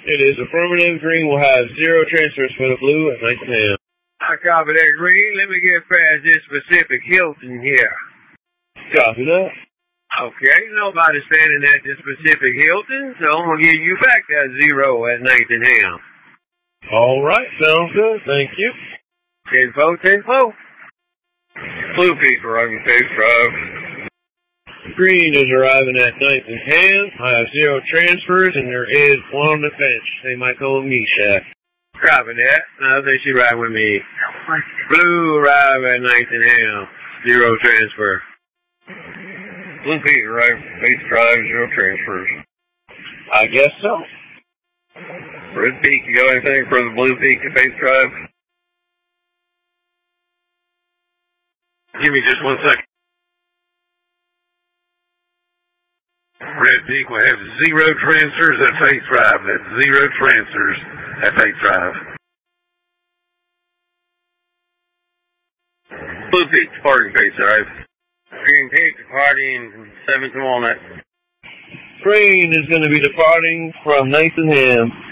It is affirmative. Green will have 0 transfers for the blue at Knights and Ham. I copy that, Green. Let me get past this specific Hilton here. Copy that. Okay, nobody's standing at this specific Hilton, so I'm going to give you back that 0 at Knights and Ham. All right, sounds good. Thank you. 10-4, 10-4. Blue Peak arriving phase drive. Green is arriving at Knights and Ham. I have 0 transfers, and there is one on the bench. They might call him Meshack. Copy that. I think she ride with me. Blue arrive at Knights and Ham. 0 transfer. Blue Peak arriving phase drive, 0 transfers. I guess so. Red Peak, you got anything for the Blue Peak phase drive? Give me just 1 second. Red Peak will have 0 transfers at phase drive. That's 0 transfers at phase drive. Blue Peak departing phase drive. Green Peak departing 7 to Walnut. Green is going to be departing from Knights and Ham.